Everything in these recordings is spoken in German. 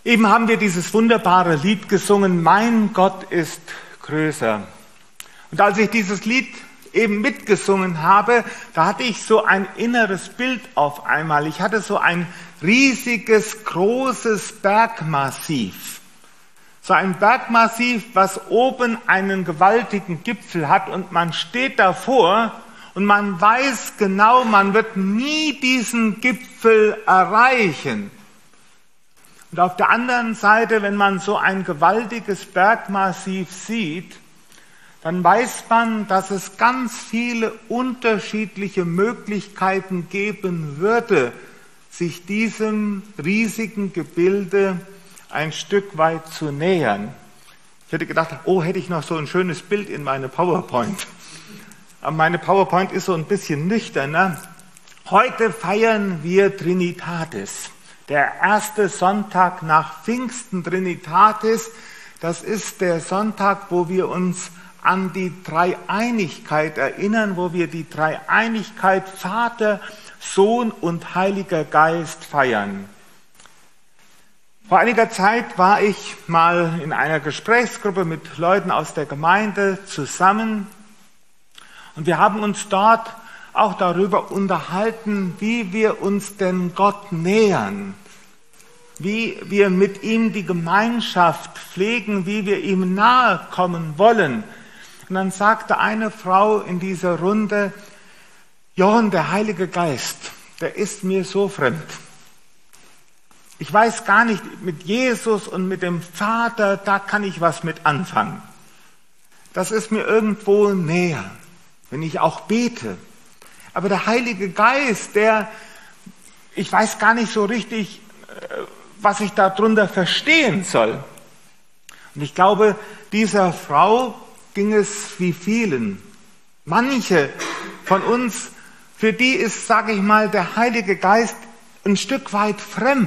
Eben haben wir dieses wunderbare Lied gesungen, Mein Gott ist größer. Und als ich dieses Lied eben mitgesungen habe, da hatte ich so ein inneres Bild auf einmal. Ich hatte so ein riesiges, großes Bergmassiv. So ein Bergmassiv, was oben einen gewaltigen Gipfel hat und man steht davor und man weiß genau, man wird nie diesen Gipfel erreichen. Und auf der anderen Seite, wenn man so ein gewaltiges Bergmassiv sieht, dann weiß man, dass es ganz viele unterschiedliche Möglichkeiten geben würde, sich diesem riesigen Gebilde ein Stück weit zu nähern. Ich hätte gedacht, hätte ich noch so ein schönes Bild in meine PowerPoint. Aber meine PowerPoint ist so ein bisschen nüchterner. Heute feiern wir Trinitatis. Der erste Sonntag nach Pfingsten Trinitatis, das ist der Sonntag, wo wir uns an die Dreieinigkeit erinnern, wo wir die Dreieinigkeit Vater, Sohn und Heiliger Geist feiern. Vor einiger Zeit war ich mal in einer Gesprächsgruppe mit Leuten aus der Gemeinde zusammen und wir haben uns dort auch darüber unterhalten, wie wir uns denn Gott nähern, wie wir mit ihm die Gemeinschaft pflegen, wie wir ihm nahe kommen wollen. Und dann sagte eine Frau in dieser Runde, Johann, der Heilige Geist, der ist mir so fremd. Ich weiß gar nicht, mit Jesus und mit dem Vater, da kann ich was mit anfangen. Das ist mir irgendwo näher, wenn ich auch bete. Aber der Heilige Geist, ich weiß gar nicht so richtig, was ich darunter verstehen soll. Und ich glaube, dieser Frau ging es wie vielen. Manche von uns, für die ist, sage ich mal, der Heilige Geist ein Stück weit fremd.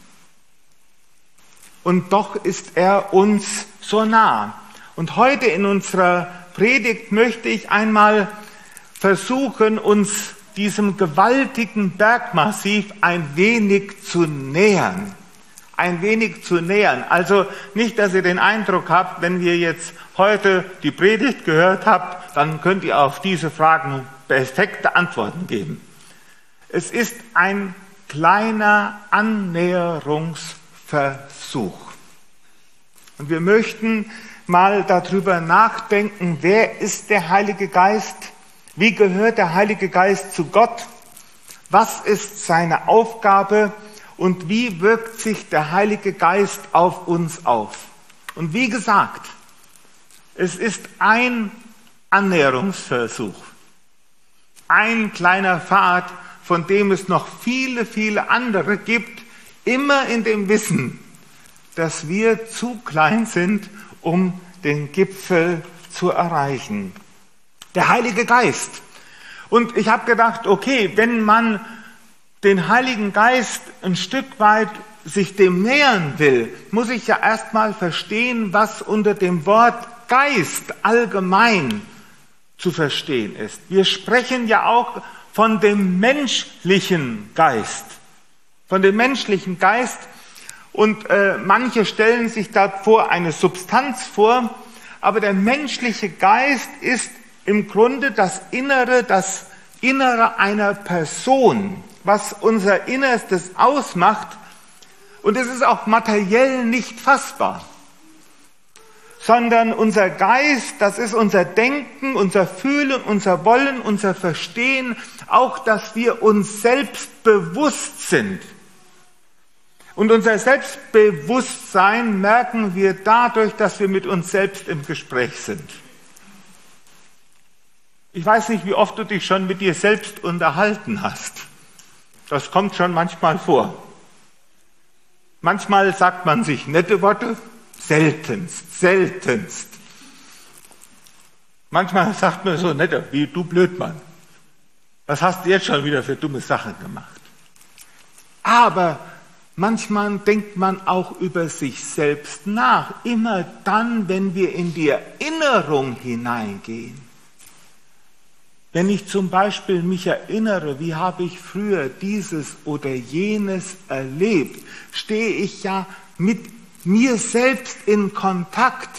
Und doch ist er uns so nah. Und heute in unserer Predigt möchte ich einmal versuchen, uns diesem gewaltigen Bergmassiv ein wenig zu nähern. Ein wenig zu nähern. Also nicht, dass ihr den Eindruck habt, wenn ihr jetzt heute die Predigt gehört habt, dann könnt ihr auf diese Fragen perfekte Antworten geben. Es ist ein kleiner Annäherungsversuch. Und wir möchten mal darüber nachdenken, wer ist der Heilige Geist? Wie gehört der Heilige Geist zu Gott? Was ist seine Aufgabe? Und wie wirkt sich der Heilige Geist auf uns auf? Und wie gesagt, es ist ein Annäherungsversuch. Ein kleiner Pfad, von dem es noch viele, viele andere gibt, immer in dem Wissen, dass wir zu klein sind, um den Gipfel zu erreichen. Der Heilige Geist. Und ich habe gedacht, okay, wenn man den Heiligen Geist ein Stück weit sich dem nähern will, muss ich ja erstmal verstehen, was unter dem Wort Geist allgemein zu verstehen ist. Wir sprechen ja auch von dem menschlichen Geist. Von dem menschlichen Geist. Und manche stellen sich davor eine Substanz vor, aber der menschliche Geist ist im Grunde das Innere einer Person, was unser Innerstes ausmacht. Und es ist auch materiell nicht fassbar, sondern unser Geist, das ist unser Denken, unser Fühlen, unser Wollen, unser Verstehen, auch, dass wir uns selbst bewusst sind. Und unser Selbstbewusstsein merken wir dadurch, dass wir mit uns selbst im Gespräch sind. Ich weiß nicht, wie oft du dich schon mit dir selbst unterhalten hast. Das kommt schon manchmal vor. Manchmal sagt man sich nette Worte, seltenst. Manchmal sagt man so netter, wie du Blödmann. Was hast du jetzt schon wieder für dumme Sachen gemacht? Aber manchmal denkt man auch über sich selbst nach, immer dann, wenn wir in die Erinnerung hineingehen. Wenn ich zum Beispiel mich erinnere, wie habe ich früher dieses oder jenes erlebt, stehe ich ja mit mir selbst in Kontakt.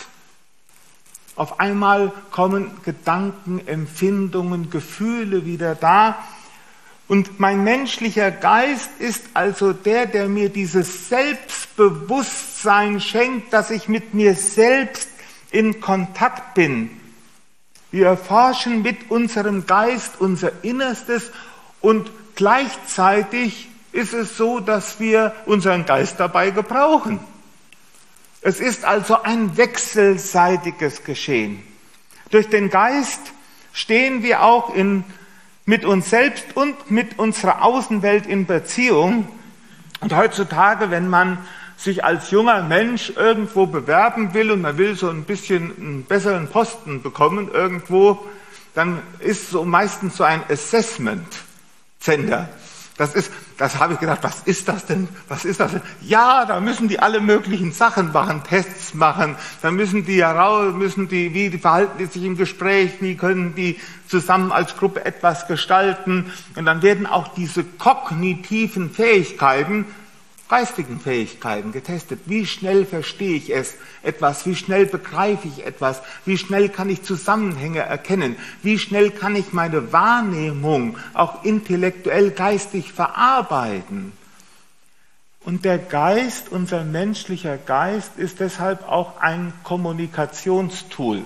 Auf einmal kommen Gedanken, Empfindungen, Gefühle wieder da. Und mein menschlicher Geist ist also der mir dieses Selbstbewusstsein schenkt, dass ich mit mir selbst in Kontakt bin. Wir erforschen mit unserem Geist unser Innerstes und gleichzeitig ist es so, dass wir unseren Geist dabei gebrauchen. Es ist also ein wechselseitiges Geschehen. Durch den Geist stehen wir auch mit uns selbst und mit unserer Außenwelt in Beziehung. Und heutzutage, wenn man sich als junger Mensch irgendwo bewerben will und man will so ein bisschen einen besseren Posten bekommen irgendwo, dann ist so meistens so ein Assessment-Center. Das habe ich gedacht, was ist das denn? Ja, da müssen die alle möglichen Sachen machen, Tests machen. Dann müssen die wie verhalten die sich im Gespräch, wie können die zusammen als Gruppe etwas gestalten. Und dann werden auch diese kognitiven Fähigkeiten, geistigen Fähigkeiten getestet. Wie schnell verstehe ich etwas? Wie schnell begreife ich etwas? Wie schnell kann ich Zusammenhänge erkennen? Wie schnell kann ich meine Wahrnehmung auch intellektuell, geistig verarbeiten? Und der Geist, unser menschlicher Geist, ist deshalb auch ein Kommunikationstool.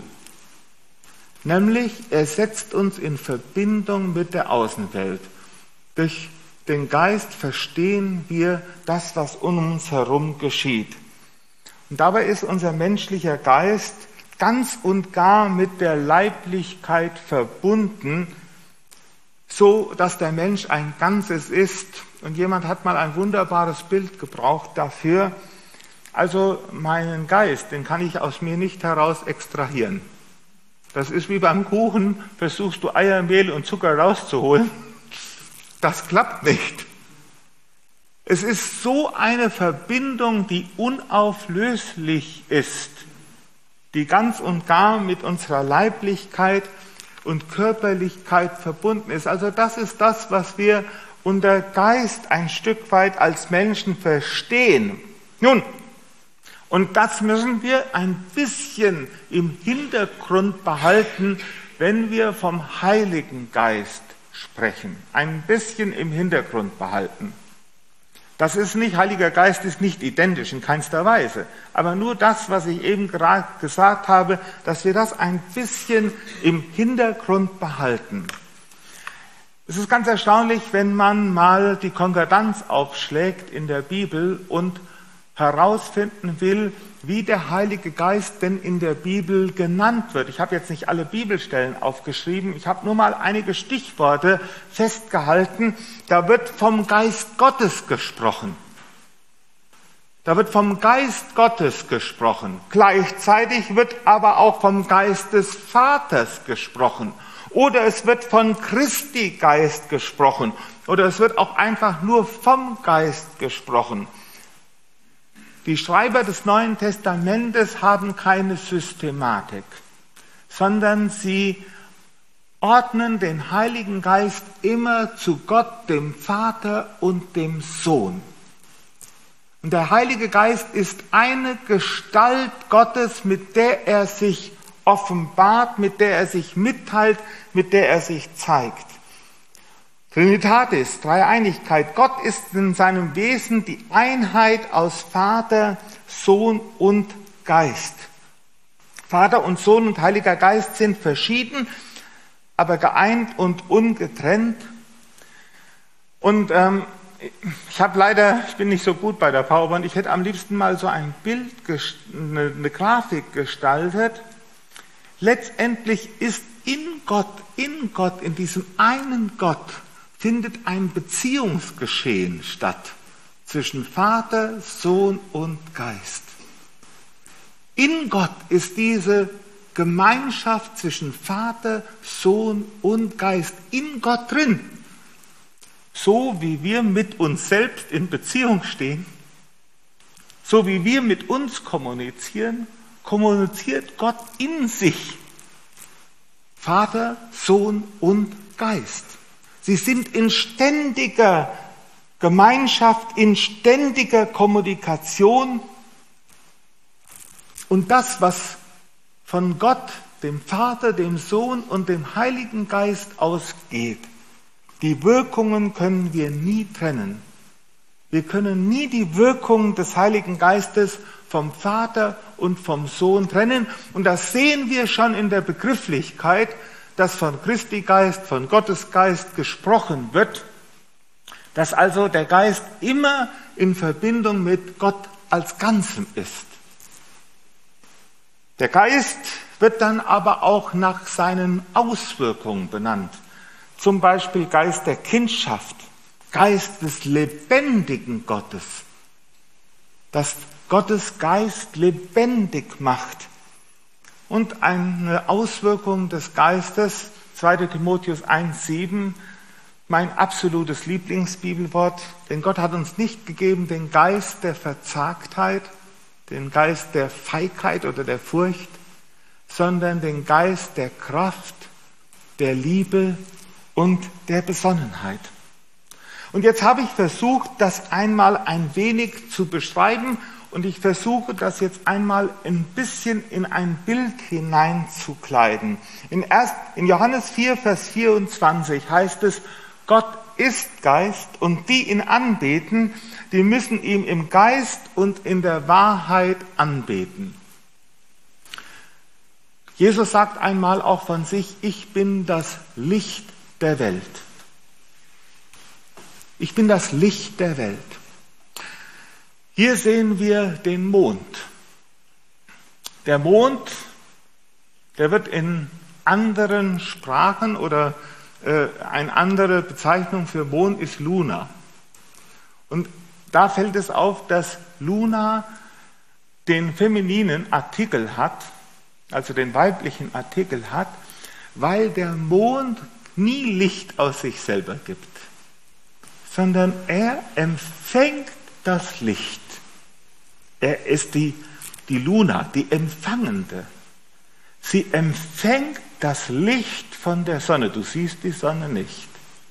Nämlich, er setzt uns in Verbindung mit der Außenwelt. Durch den Geist verstehen wir das, was um uns herum geschieht. Und dabei ist unser menschlicher Geist ganz und gar mit der Leiblichkeit verbunden, so dass der Mensch ein Ganzes ist. Und jemand hat mal ein wunderbares Bild gebraucht dafür. Also meinen Geist, den kann ich aus mir nicht heraus extrahieren. Das ist wie beim Kuchen, versuchst du Eier, Mehl und Zucker rauszuholen. Das klappt nicht. Es ist so eine Verbindung, die unauflöslich ist, die ganz und gar mit unserer Leiblichkeit und Körperlichkeit verbunden ist. Also das ist das, was wir unter Geist ein Stück weit als Menschen verstehen. Nun, und das müssen wir ein bisschen im Hintergrund behalten, wenn wir vom Heiligen Geist sprechen, ein bisschen im Hintergrund behalten. Das ist nicht, Heiliger Geist ist nicht identisch in keinster Weise, aber nur das, was ich eben gerade gesagt habe, dass wir das ein bisschen im Hintergrund behalten. Es ist ganz erstaunlich, wenn man mal die Konkordanz aufschlägt in der Bibel und herausfinden will, wie der Heilige Geist denn in der Bibel genannt wird. Ich habe jetzt nicht alle Bibelstellen aufgeschrieben, ich habe nur mal einige Stichworte festgehalten. Da wird vom Geist Gottes gesprochen. Da wird vom Geist Gottes gesprochen. Gleichzeitig wird aber auch vom Geist des Vaters gesprochen. Oder es wird von Christi Geist gesprochen. Oder es wird auch einfach nur vom Geist gesprochen. Die Schreiber des Neuen Testamentes haben keine Systematik, sondern sie ordnen den Heiligen Geist immer zu Gott, dem Vater und dem Sohn. Und der Heilige Geist ist eine Gestalt Gottes, mit der er sich offenbart, mit der er sich mitteilt, mit der er sich zeigt. Trinitatis, Dreieinigkeit. Gott ist in seinem Wesen die Einheit aus Vater, Sohn und Geist. Vater und Sohn und Heiliger Geist sind verschieden, aber geeint und ungetrennt. Und ich bin nicht so gut bei der PowerPoint. Ich hätte am liebsten mal so ein Bild, eine Grafik gestaltet. Letztendlich ist in Gott, in diesem einen Gott, findet ein Beziehungsgeschehen statt zwischen Vater, Sohn und Geist. In Gott ist diese Gemeinschaft zwischen Vater, Sohn und Geist in Gott drin. So wie wir mit uns selbst in Beziehung stehen, so wie wir mit uns kommunizieren, kommuniziert Gott in sich. Vater, Sohn und Geist. Sie sind in ständiger Gemeinschaft, in ständiger Kommunikation Und das, was von Gott, dem Vater, dem Sohn und dem Heiligen Geist ausgeht, die Wirkungen können wir nie trennen. Wir können nie die Wirkung des Heiligen Geistes vom Vater und vom Sohn trennen. Und das sehen wir schon in der Begrifflichkeit, dass von Christi Geist, von Gottes Geist gesprochen wird, dass also der Geist immer in Verbindung mit Gott als Ganzem ist. Der Geist wird dann aber auch nach seinen Auswirkungen benannt. Zum Beispiel Geist der Kindschaft, Geist des lebendigen Gottes, dass Gottes Geist lebendig macht. Und eine Auswirkung des Geistes, 2. Timotheus 1,7, mein absolutes Lieblingsbibelwort, denn Gott hat uns nicht gegeben den Geist der Verzagtheit, den Geist der Feigheit oder der Furcht, sondern den Geist der Kraft, der Liebe und der Besonnenheit. Und jetzt habe ich versucht, das einmal ein wenig zu beschreiben und ich versuche, das jetzt einmal ein bisschen in ein Bild hineinzukleiden. In Johannes 4, Vers 24 heißt es, Gott ist Geist und die ihn anbeten, die müssen ihm im Geist und in der Wahrheit anbeten. Jesus sagt einmal auch von sich, ich bin das Licht der Welt. Ich bin das Licht der Welt. Hier sehen wir den Mond. Der Mond, der wird in anderen Sprachen oder eine andere Bezeichnung für Mond ist Luna. Und da fällt es auf, dass Luna den femininen Artikel hat, also den weiblichen Artikel hat, weil der Mond nie Licht aus sich selber gibt, sondern er empfängt das Licht. Er ist die Luna, die Empfangende. Sie empfängt das Licht von der Sonne. Du siehst die Sonne nicht.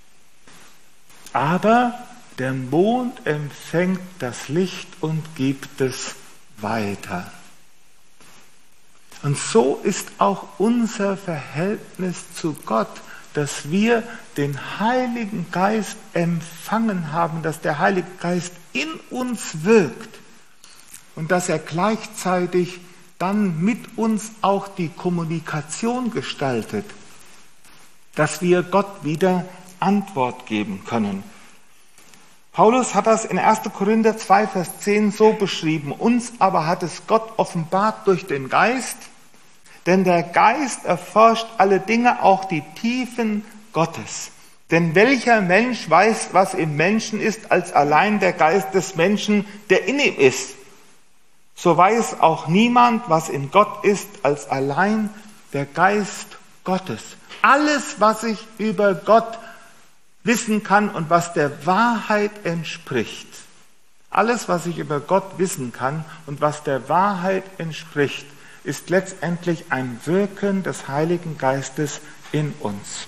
Aber der Mond empfängt das Licht und gibt es weiter. Und so ist auch unser Verhältnis zu Gott, dass wir den Heiligen Geist empfangen haben, dass der Heilige Geist in uns wirkt und dass er gleichzeitig dann mit uns auch die Kommunikation gestaltet, dass wir Gott wieder Antwort geben können. Paulus hat das in 1. Korinther 2, Vers 10 so beschrieben, uns aber hat es Gott offenbart durch den Geist, denn der Geist erforscht alle Dinge, auch die Tiefen Gottes. Denn welcher Mensch weiß, was im Menschen ist, als allein der Geist des Menschen, der in ihm ist? So weiß auch niemand, was in Gott ist, als allein der Geist Gottes. Alles, was ich über Gott wissen kann und was der Wahrheit entspricht, alles, was ich über Gott wissen kann und was der Wahrheit entspricht, ist letztendlich ein Wirken des Heiligen Geistes in uns.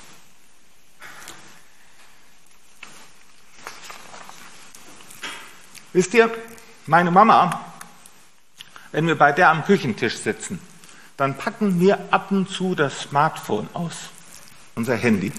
Wisst ihr, meine Mama, wenn wir bei der am Küchentisch sitzen, dann packen wir ab und zu das Smartphone aus, unser Handy.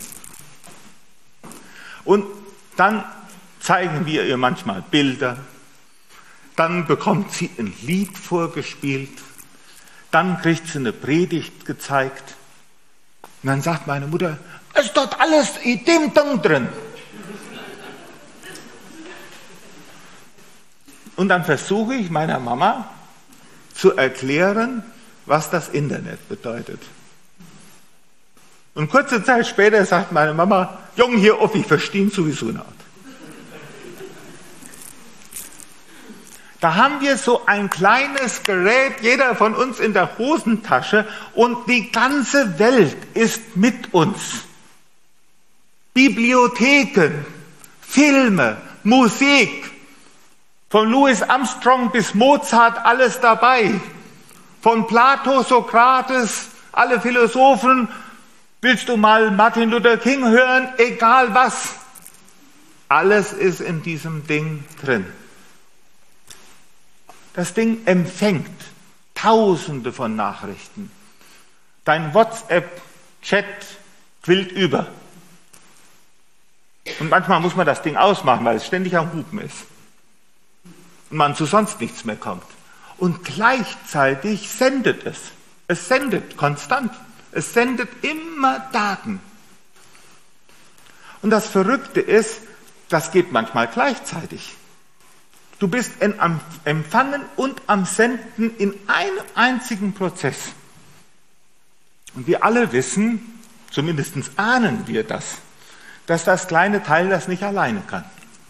Und dann zeigen wir ihr manchmal Bilder, dann bekommt sie ein Lied vorgespielt, dann kriegt sie eine Predigt gezeigt. Und dann sagt meine Mutter, es ist dort alles in dem Ding drin. Und dann versuche ich meiner Mama zu erklären, was das Internet bedeutet. Und kurze Zeit später sagt meine Mama, Jung, hier auf, ich verstehe sowieso nicht. Da haben wir so ein kleines Gerät, jeder von uns in der Hosentasche, und die ganze Welt ist mit uns. Bibliotheken, Filme, Musik, von Louis Armstrong bis Mozart, alles dabei. Von Plato, Sokrates, alle Philosophen. Willst du mal Martin Luther King hören? Egal was. Alles ist in diesem Ding drin. Das Ding empfängt Tausende von Nachrichten. Dein WhatsApp-Chat quillt über. Und manchmal muss man das Ding ausmachen, weil es ständig am Hupen ist. Und man zu sonst nichts mehr kommt. Und gleichzeitig sendet es. Es sendet konstant. Es sendet immer Daten. Und das Verrückte ist, das geht manchmal gleichzeitig. Du bist am Empfangen und am Senden in einem einzigen Prozess. Und wir alle wissen, zumindest ahnen wir das, dass das kleine Teil das nicht alleine kann.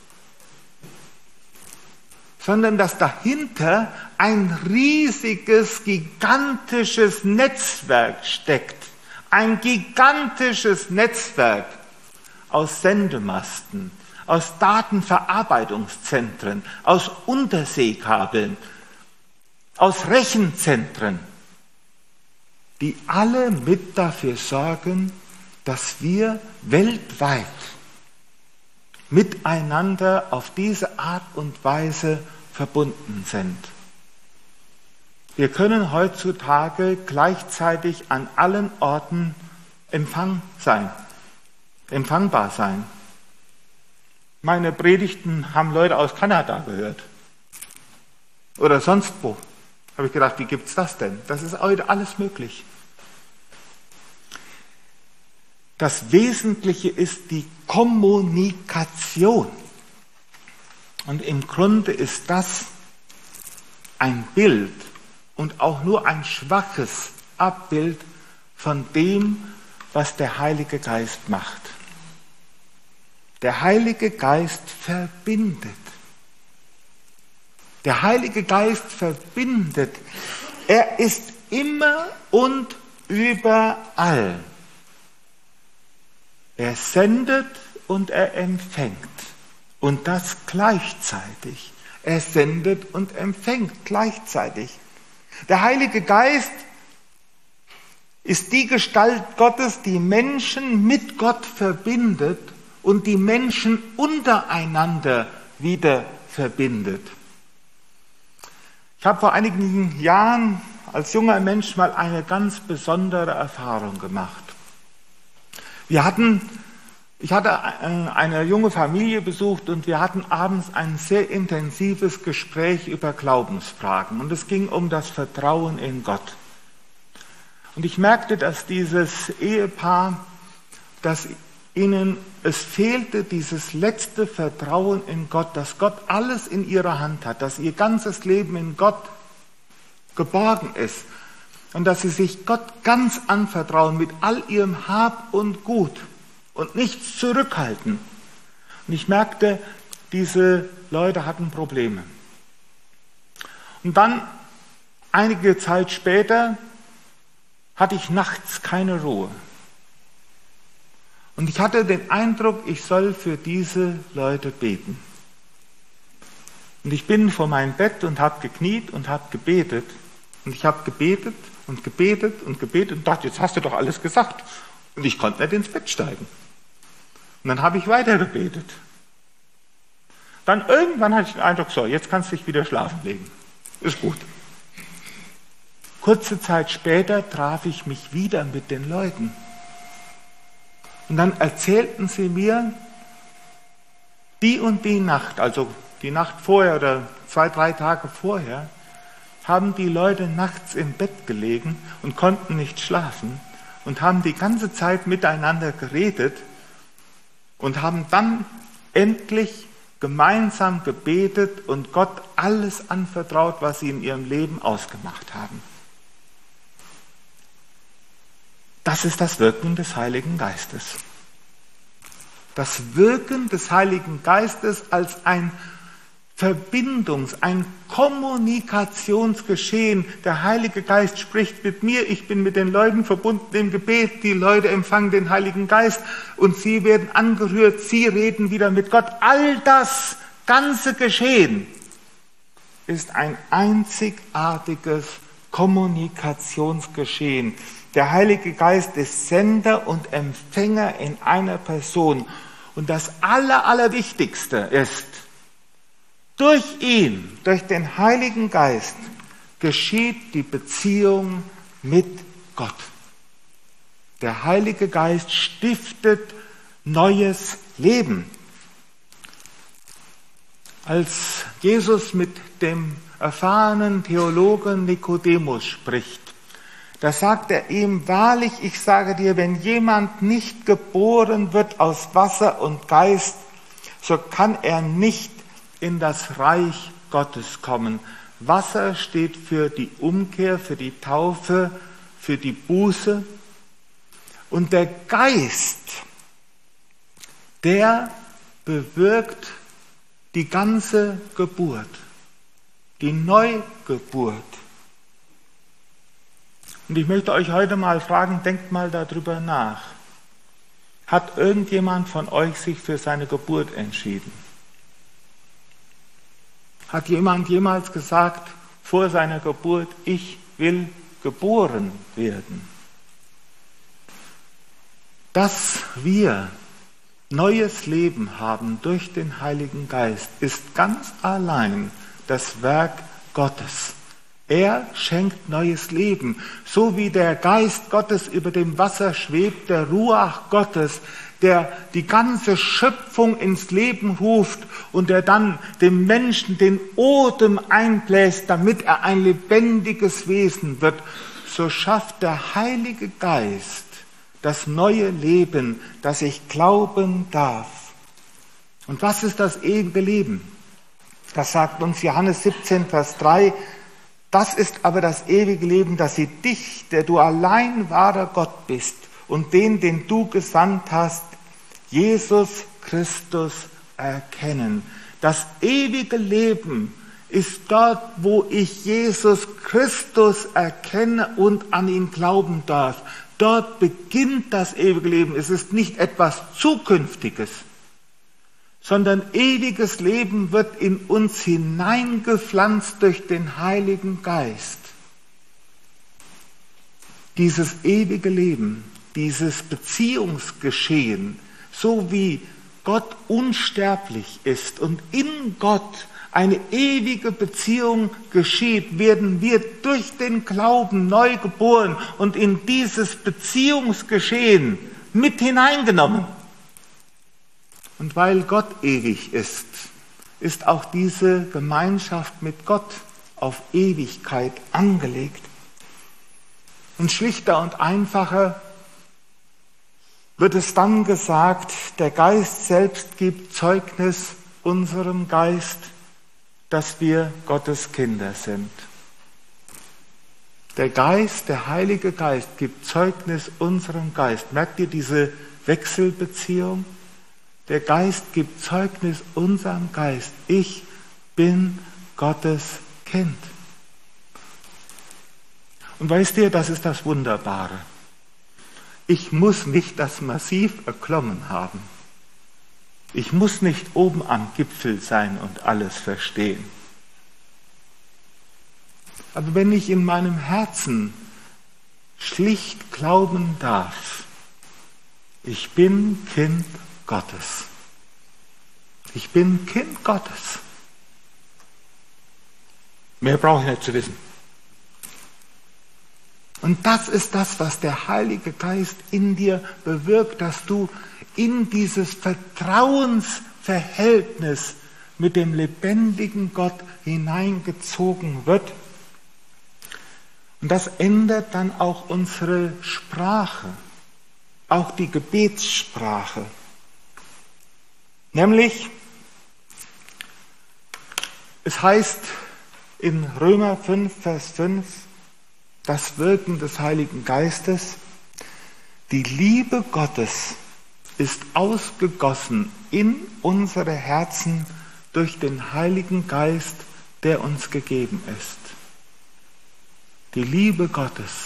Sondern dass dahinter ein riesiges, gigantisches Netzwerk steckt. Ein gigantisches Netzwerk aus Sendemasten, aus Datenverarbeitungszentren, aus Unterseekabeln, aus Rechenzentren, die alle mit dafür sorgen, dass wir weltweit miteinander auf diese Art und Weise verbunden sind. Wir können heutzutage gleichzeitig an allen Orten empfangbar sein. Meine Predigten haben Leute aus Kanada gehört. Oder sonst wo. Habe ich gedacht, wie gibt's das denn? Das ist heute alles möglich. Das Wesentliche ist die Kommunikation. Und im Grunde ist das ein Bild und auch nur ein schwaches Abbild von dem, was der Heilige Geist macht. Der Heilige Geist verbindet. Der Heilige Geist verbindet. Er ist immer und überall. Er sendet und er empfängt. Und das gleichzeitig. Er sendet und empfängt gleichzeitig. Der Heilige Geist ist die Gestalt Gottes, die Menschen mit Gott verbindet und die Menschen untereinander wieder verbindet. Ich habe vor einigen Jahren als junger Mensch mal eine ganz besondere Erfahrung gemacht. Ich hatte eine junge Familie besucht und wir hatten abends ein sehr intensives Gespräch über Glaubensfragen. Und es ging um das Vertrauen in Gott. Und ich merkte, dass dieses Ehepaar, dass ihnen es fehlte, dieses letzte Vertrauen in Gott, dass Gott alles in ihrer Hand hat, dass ihr ganzes Leben in Gott geborgen ist und dass sie sich Gott ganz anvertrauen mit all ihrem Hab und Gut und nichts zurückhalten. Und ich merkte, diese Leute hatten Probleme. Und dann, einige Zeit später, hatte ich nachts keine Ruhe. Und ich hatte den Eindruck, ich soll für diese Leute beten. Und ich bin vor meinem Bett und habe gekniet und habe gebetet. Und ich habe gebetet und gebetet und gebetet und dachte, jetzt hast du doch alles gesagt. Und ich konnte nicht ins Bett steigen. Und dann habe ich weiter gebetet. Dann irgendwann hatte ich den Eindruck, so, jetzt kannst du dich wieder schlafen legen. Ist gut. Kurze Zeit später traf ich mich wieder mit den Leuten. Und dann erzählten sie mir, die und die Nacht, also die Nacht vorher oder 2, 3 Tage vorher, haben die Leute nachts im Bett gelegen und konnten nicht schlafen und haben die ganze Zeit miteinander geredet und haben dann endlich gemeinsam gebetet und Gott alles anvertraut, was sie in ihrem Leben ausgemacht haben. Das ist das Wirken des Heiligen Geistes. Das Wirken des Heiligen Geistes als ein ein Kommunikationsgeschehen. Der Heilige Geist spricht mit mir, ich bin mit den Leuten verbunden im Gebet, die Leute empfangen den Heiligen Geist und sie werden angerührt, sie reden wieder mit Gott. All das ganze Geschehen ist ein einzigartiges Kommunikationsgeschehen. Der Heilige Geist ist Sender und Empfänger in einer Person. Und das Allerwichtigste ist, durch ihn, durch den Heiligen Geist, geschieht die Beziehung mit Gott. Der Heilige Geist stiftet neues Leben. Als Jesus mit dem erfahrenen Theologen Nikodemus spricht, da sagt er ihm: Wahrlich, ich sage dir, wenn jemand nicht geboren wird aus Wasser und Geist, so kann er nicht in das Reich Gottes kommen. Wasser steht für die Umkehr, für die Taufe, für die Buße. Und der Geist, der bewirkt die ganze Geburt, die Neugeburt. Und ich möchte euch heute mal fragen, denkt mal darüber nach. Hat irgendjemand von euch sich für seine Geburt entschieden? Hat jemand jemals gesagt, vor seiner Geburt, ich will geboren werden? Dass wir neues Leben haben durch den Heiligen Geist, ist ganz allein das Werk Gottes. Er schenkt neues Leben. So wie der Geist Gottes über dem Wasser schwebt, der Ruach Gottes, der die ganze Schöpfung ins Leben ruft und der dann dem Menschen den Odem einbläst, damit er ein lebendiges Wesen wird, so schafft der Heilige Geist das neue Leben, das ich glauben darf. Und was ist das ewige Leben? Das sagt uns Johannes 17, Vers 3. Das ist aber das ewige Leben, dass sie dich, der du allein wahrer Gott bist, und den du gesandt hast, Jesus Christus, erkennen. Das ewige Leben ist dort, wo ich Jesus Christus erkenne und an ihn glauben darf. Dort beginnt das ewige Leben. Es ist nicht etwas Zukünftiges, sondern ewiges Leben wird in uns hineingepflanzt durch den Heiligen Geist. Dieses ewige Leben, dieses Beziehungsgeschehen, so wie Gott unsterblich ist und in Gott eine ewige Beziehung geschieht, werden wir durch den Glauben neu geboren und in dieses Beziehungsgeschehen mit hineingenommen. Und weil Gott ewig ist, ist auch diese Gemeinschaft mit Gott auf Ewigkeit angelegt. Und schlichter und einfacher wird es dann gesagt, der Geist selbst gibt Zeugnis unserem Geist, dass wir Gottes Kinder sind. Der Geist, der Heilige Geist, gibt Zeugnis unserem Geist. Merkt ihr diese Wechselbeziehung? Der Geist gibt Zeugnis unserem Geist. Ich bin Gottes Kind. Und weißt ihr, das ist das Wunderbare. Ich muss nicht das Massiv erklommen haben. Ich muss nicht oben am Gipfel sein und alles verstehen. Aber wenn ich in meinem Herzen schlicht glauben darf, ich bin Kind Gottes. Ich bin Kind Gottes. Mehr brauche ich nicht zu wissen. Und das ist das, was der Heilige Geist in dir bewirkt, dass du in dieses Vertrauensverhältnis mit dem lebendigen Gott hineingezogen wird. Und das ändert dann auch unsere Sprache, auch die Gebetssprache. Nämlich, es heißt in Römer 5, Vers 5, das Wirken des Heiligen Geistes, die Liebe Gottes ist ausgegossen in unsere Herzen durch den Heiligen Geist, der uns gegeben ist. Die Liebe Gottes.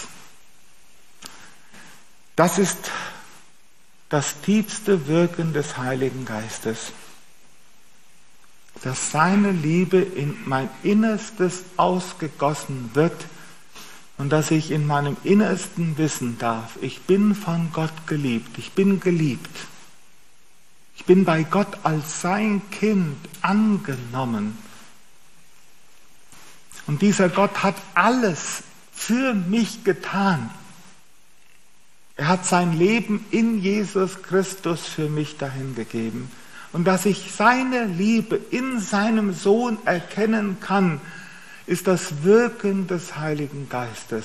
Das ist das tiefste Wirken des Heiligen Geistes. Dass seine Liebe in mein Innerstes ausgegossen wird und dass ich in meinem Innersten wissen darf, ich bin von Gott geliebt, ich bin geliebt. Ich bin bei Gott als sein Kind angenommen. Und dieser Gott hat alles für mich getan. Er hat sein Leben in Jesus Christus für mich dahingegeben. Und dass ich seine Liebe in seinem Sohn erkennen kann, ist das Wirken des Heiligen Geistes.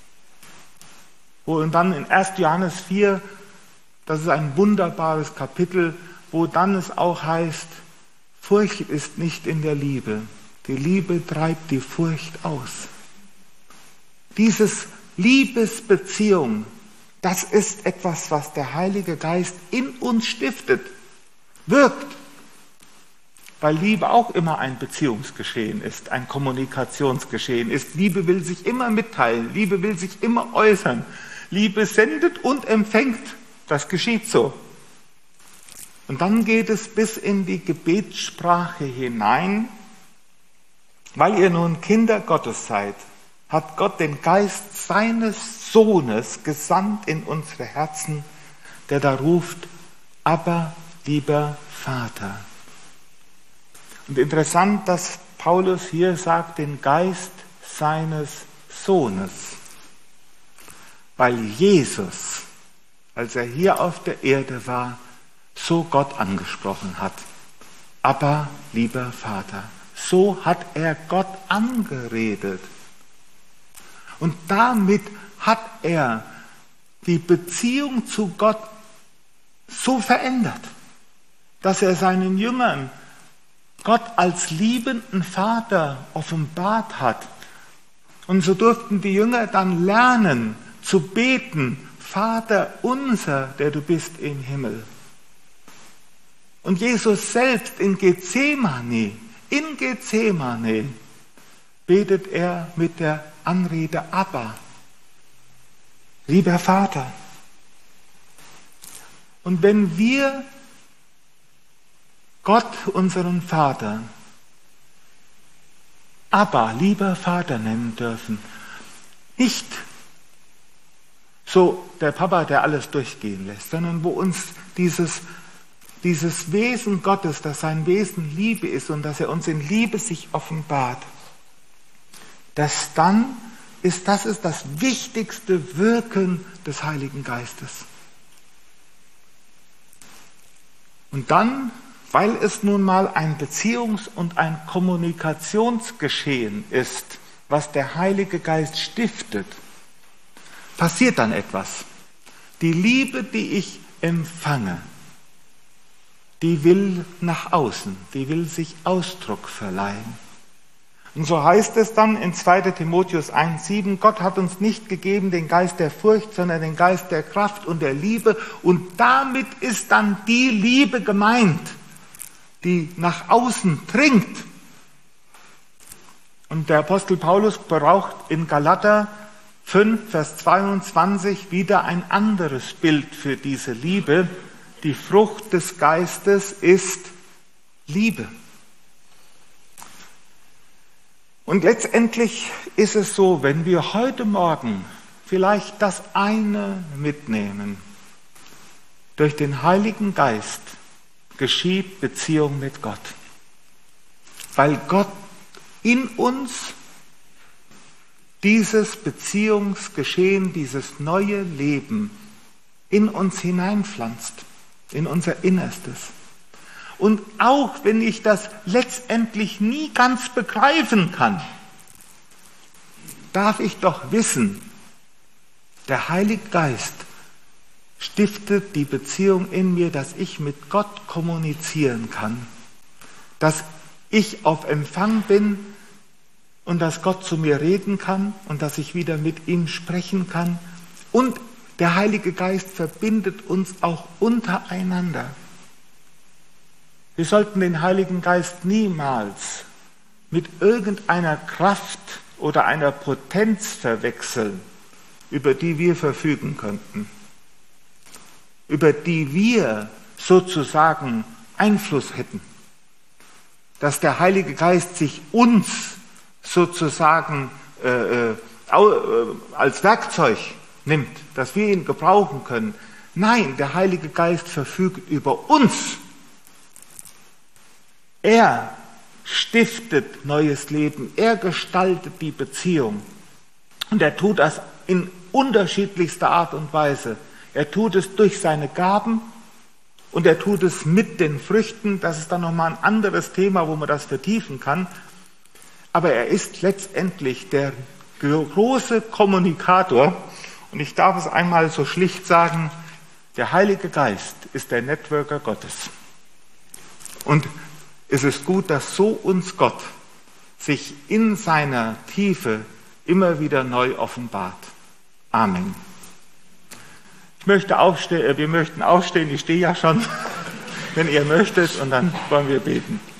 Und dann in 1. Johannes 4, das ist ein wunderbares Kapitel, wo dann es auch heißt, Furcht ist nicht in der Liebe. Die Liebe treibt die Furcht aus. Dieses Liebesbeziehung, das ist etwas, was der Heilige Geist in uns stiftet, wirkt. Weil Liebe auch immer ein Beziehungsgeschehen ist, ein Kommunikationsgeschehen ist. Liebe will sich immer mitteilen, Liebe will sich immer äußern. Liebe sendet und empfängt, das geschieht so. Und dann geht es bis in die Gebetssprache hinein. Weil ihr nun Kinder Gottes seid, hat Gott den Geist seines Sohnes gesandt in unsere Herzen, der da ruft, aber lieber Vater. Und interessant, dass Paulus hier sagt, den Geist seines Sohnes. Weil Jesus, als er hier auf der Erde war, so Gott angesprochen hat. Aber lieber Vater. So hat er Gott angeredet. Und damit hat er die Beziehung zu Gott so verändert, dass er seinen Jüngern Gott als liebenden Vater offenbart hat. Und so durften die Jünger dann lernen zu beten, Vater unser, der du bist im Himmel. Und Jesus selbst in Gethsemane betet er mit der Anrede Abba, lieber Vater. Und wenn wir Gott, unseren Vater, Abba, lieber Vater nennen dürfen, nicht so der Papa, der alles durchgehen lässt, sondern wo uns dieses Wesen Gottes, dass sein Wesen Liebe ist und dass er uns in Liebe sich offenbart, das ist das wichtigste Wirken des Heiligen Geistes. Und dann, weil es nun mal ein Beziehungs- und ein Kommunikationsgeschehen ist, was der Heilige Geist stiftet, passiert dann etwas. Die Liebe, die ich empfange, die will nach außen, die will sich Ausdruck verleihen. Und so heißt es dann in 2. Timotheus 1,7, Gott hat uns nicht gegeben den Geist der Furcht, sondern den Geist der Kraft und der Liebe. Und damit ist dann die Liebe gemeint, die nach außen dringt. Und der Apostel Paulus braucht in Galater 5, Vers 22 wieder ein anderes Bild für diese Liebe. Die Frucht des Geistes ist Liebe. Und letztendlich ist es so, wenn wir heute Morgen vielleicht das eine mitnehmen, durch den Heiligen Geist geschieht Beziehung mit Gott. Weil Gott in uns dieses Beziehungsgeschehen, dieses neue Leben in uns hineinpflanzt, in unser Innerstes. Und auch wenn ich das letztendlich nie ganz begreifen kann, darf ich doch wissen, der Heilige Geist stiftet die Beziehung in mir, dass ich mit Gott kommunizieren kann, dass ich auf Empfang bin und dass Gott zu mir reden kann und dass ich wieder mit ihm sprechen kann. Und der Heilige Geist verbindet uns auch untereinander. Wir sollten den Heiligen Geist niemals mit irgendeiner Kraft oder einer Potenz verwechseln, über die wir verfügen könnten, über die wir sozusagen Einfluss hätten. Dass der Heilige Geist sich uns sozusagen als Werkzeug nimmt, dass wir ihn gebrauchen können. Nein, der Heilige Geist verfügt über uns. Er stiftet neues Leben. Er gestaltet die Beziehung. Und er tut das in unterschiedlichster Art und Weise. Er tut es durch seine Gaben und er tut es mit den Früchten. Das ist dann nochmal ein anderes Thema, wo man das vertiefen kann. Aber er ist letztendlich der große Kommunikator. Und ich darf es einmal so schlicht sagen, der Heilige Geist ist der Networker Gottes. Und es ist gut, dass so uns Gott sich in seiner Tiefe immer wieder neu offenbart. Amen. Wir möchten aufstehen, ich stehe ja schon, wenn ihr möchtet, und dann wollen wir beten.